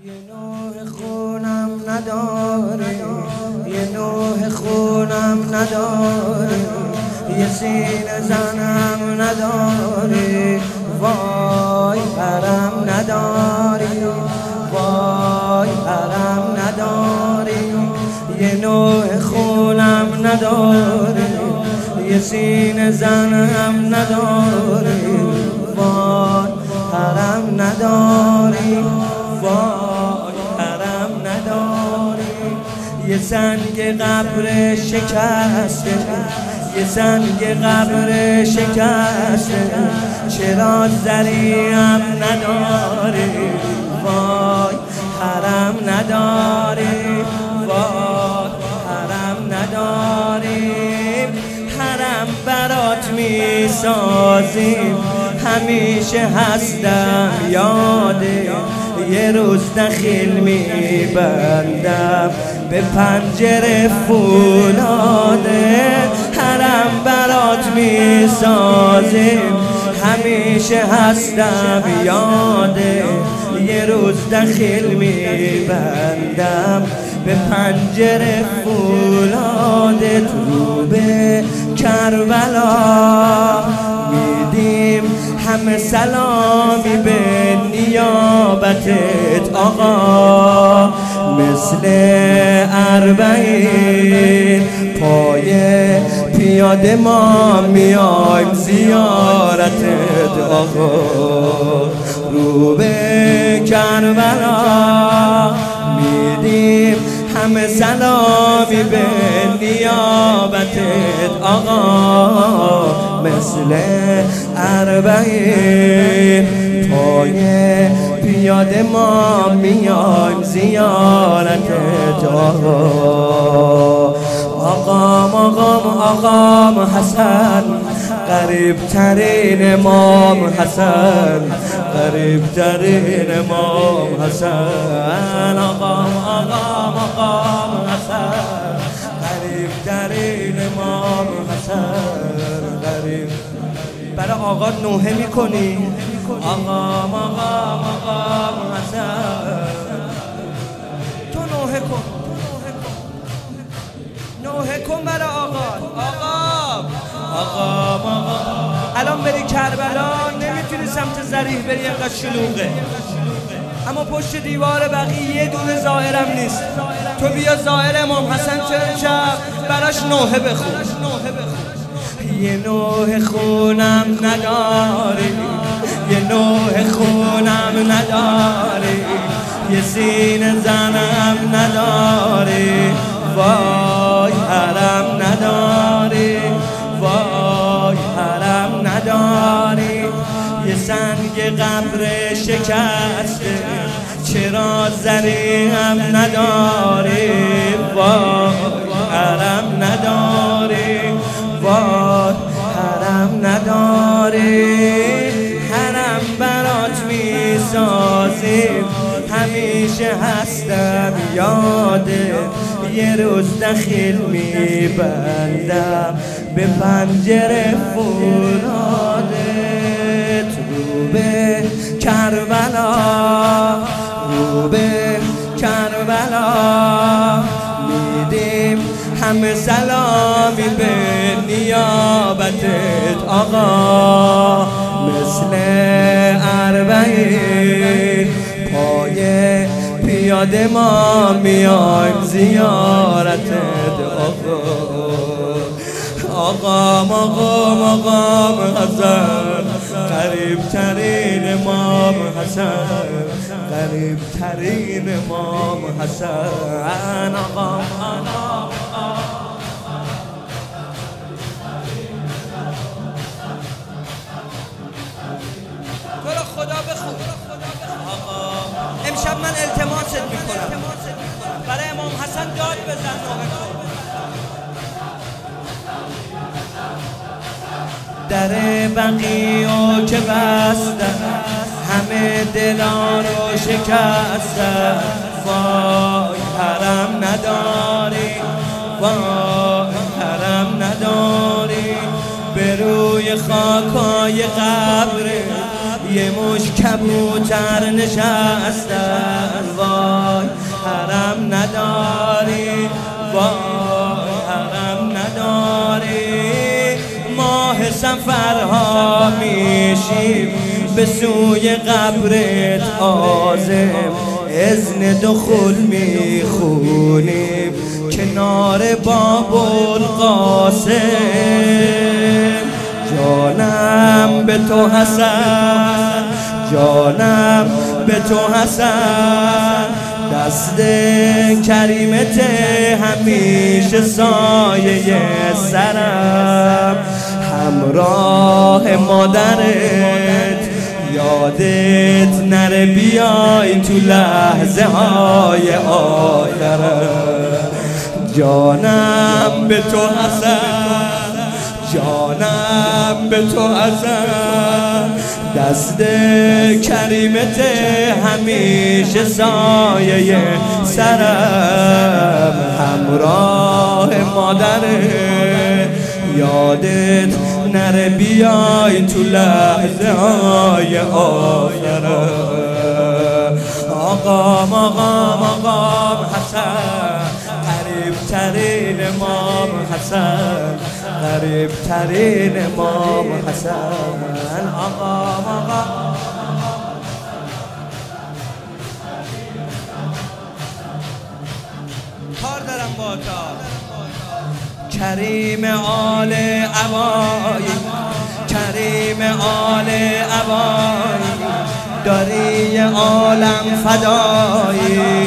یه نوح خونم نداره، یه نوح خونم نداره، یه سینه زنم نداره، وای حرم نداری، وای حرم نداری. یه نوح خونم نداره، یه سینه زنم نداره، وای حرم نداری، وای حرم نداری. یه سنگ قبر شکسته، یه سنگ قبر شکسته، چرا زریم نداری، وای حرم نداری، وای حرم نداری. حرم برات می سازیم، همیشه هستم یاده، یه روز دخیل می بندم به پنجره فولاده. حرم برات می سازیم، همیشه هستم یاده، یه روز دخیل می بندم به پنجره فولاده. تو به کربلا میدیم همه سلامی به نیابتت آقا، مثل اربعین پای پیاده ما میایم زیارتت آقا. رو به کربلا میدیم همه سلامی به نیابتت آقا، مثل اربعین پای پیاده ما میایم زیارتت آقا. آقام آقام آقام حسن، قریب ترین امام حسن، قریب ترین امام حسن. آقام آقام آقام حسن، قریب ترین امام حسن، قریب. برای آقا نوحه میکنی؟ آقام آقام آقام حسن، تو نوحه کن، نوحه کن برای آقا. آقام آقام آقام. الان بری کربلا نمیتونی سمت ضریح بری، اینقدر شلوغه، اما پشت دیوار بقیه یه دونه ظاهرم نیست. تو بیا ظاهر امام حسن چپ براش نوحه بخون. یه نوح خونم نداری، یه نوح خونم نداری، یه سینه زنم نداری، وای حرم نداری، وای حرم نداری. یه سنگ قبر شکسته، چرا زریم نداری، وای حرم نداری، وای حرم نداری. حرم برات می سازیم، همیشه هستم یاده، یه روز دخیل می بندم به پنجره فولاده. رو به کربلا، رو به کربلا میدیم همه سلامی به نیابتت آقا، مثل اربعین پای پیاده ما میایم زیارتت آقا. آقام آقام آقام حسن، قریب ترین امام حسن، قریب ترین امام حسن. آقام آقام تو رو خدا بخون. آقا امشب من التماست میکنم برای امام حسن داد بزن. در بقیعو که بستن، همه دلا رو شکستن، وای حرم نداری، وای حرم نداری. به روی خاکای قبر یه مش کبوتر نشستن. وای حرم نداری، وای حرم نداری. ماه سفرها میشیم به سوی قبرت عازم، اذن دخول میخونیم کنار باب القاسم. جانم به تو حسن، جانم به تو حسن، دست کریمت همیشه سایه سرم. همراه مادرت یادت نره بیای تو لحظه های آخرت. جانم به تو حسن، جانم به تو حسن، دست کریمت همیشه سایه سرم. همراه مادرت یادت نره بیای تو لحظه های آخرت. آقام آقام آقام حسن، قریب ترین امام حسن، قریب ترین امام حسن. آقام آقام کار دارم با تا کریم آل عبایی، کریم آل عبایی، داری عالم فدایی.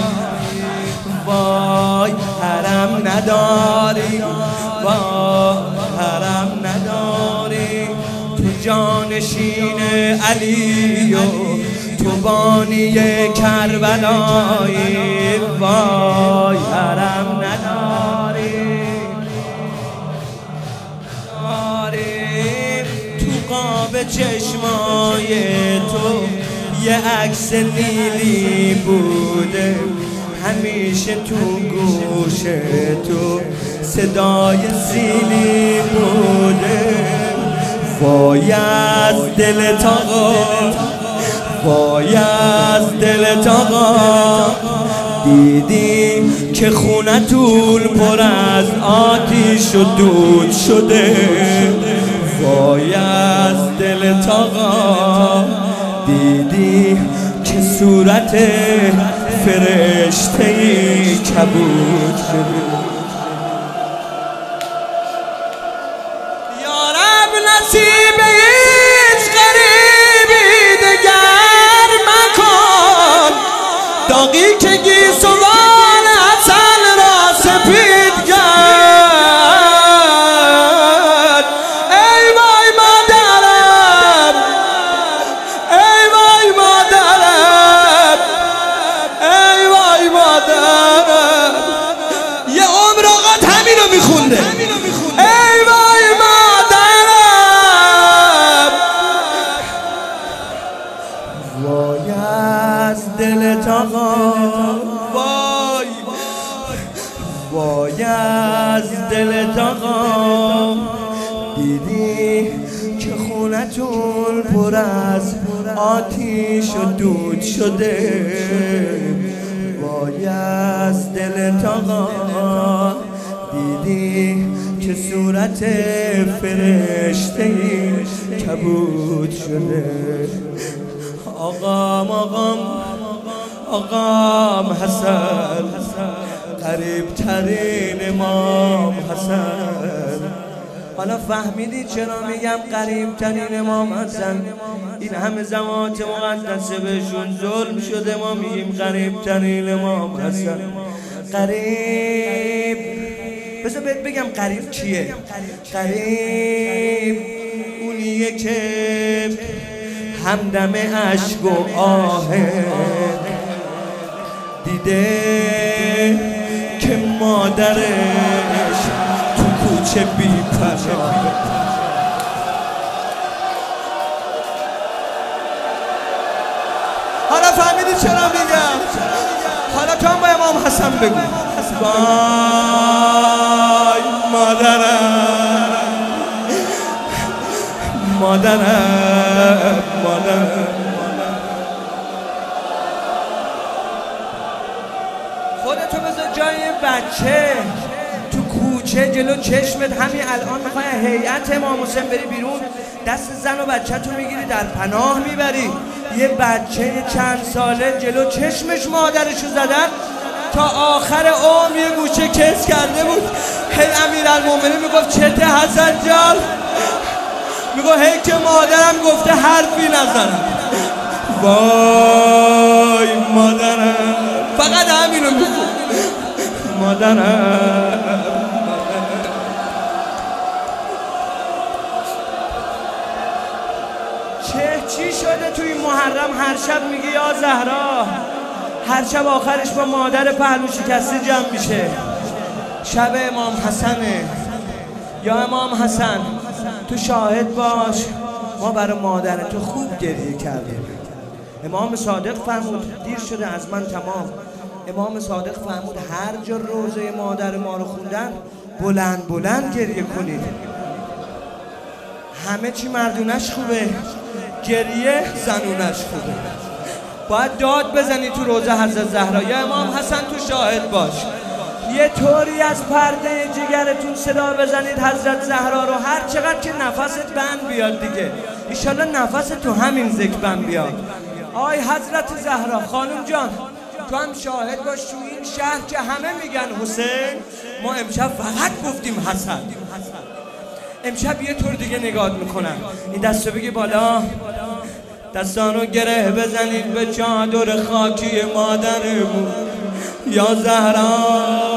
وای حرم نداری، وای حرم نداری. تو جانشین علی و تو بانی کربلایی. وای حرم نداری، تو قاب چشمای تو یه عکس لیلی بوده، همیشه تو گوش تو صدای سیلی بوده. وای از دلت آقا، وای از دلت آقا، دیدی که خونه طول پر از آتیش و دود شده. وای از دلت آقا، دیدی که صورت فرشته‌ای کبود شده. یا رب نصیب هیچ غریبی دگر مکن، داغی که گیسوان عسل را سپید کرد. ای وای مادرم، ای وای مادرم، ای وای مادرم. یه عمر آقا همینو میخونده. ای وای مادرم، وای از دلت آقا، وای وای از دلت آقا، دیدی که خونتون پر از آتیش و دود شده. وای از دلت آقا، دیدی که صورت فرشته‌ای کبود شده. آقام آقام آقام حسن، قریب ترین امام حسن. حالا فهمیدی چرا میگم قریب ترین امام حسن؟ این همه زمانات مقدسه بهشون ظلم شده، ما میگیم قریب ترین امام حسن. قریب، بذار بهت بگم قریب کیه؟ قریب اونیه که همدم عشق و آه دیده که مادرش تو کوچه بی پناه. حالا فهمیدی چرا میگم؟ حالا تو هم با امام حسن بگو. وای مادرم، مادرم خودتو بذار جای بچه تو کوچه جلو چشمت. همین الان میخوای هیئت امام حسین بری بیرون، دست زن و بچه تو میگیری در پناه میبری. یه بچه چند ساله جلو چشمش مادرشو زدن، تا آخر عمر یه گوشه کس کرده بود. هی امیرالمومنین میگفت چته حسن جان؟ میگفت هی که مادرم گفته حرفی نزنم. وای مادرم، فقط همینو میگفت مادرم. چی شده توی محرم هر شب میگی یا زهرا؟ هر شب آخرش با مادر پهلو شکسته جمع میشه. شب امام حسنه. یا امام حسن تو شاهد باش، ما برای مادر تو خوب گریه کردیم. امام صادق فرمود دیر شده از من تمام. امام صادق فرمود هر جا روزه مادر ما رو خوندن بلند بلند گریه کنید. همه چی مردونش خوبه، گریه زنونش خوبه. باید داد بزنی تو روزه حضرت زهرا. یا امام حسن تو شاهد باش، یه طوری از پرده جگرتون صدا بزنید حضرت زهرا رو، هر چقدر که نفست بند بیاد دیگه. ایشالله نفست تو همین ذکر بند بیاد. آی حضرت زهرا خانم جان، تو هم شاهد باش تو این شهر که همه میگن حسین، ما امشب فقط گفتیم حسن. امشب یه طور دیگه نگاه میکنن. این دستو بگی بالا، دستانو گره بزنید به چادر خاکی مادرمون. یا زهرا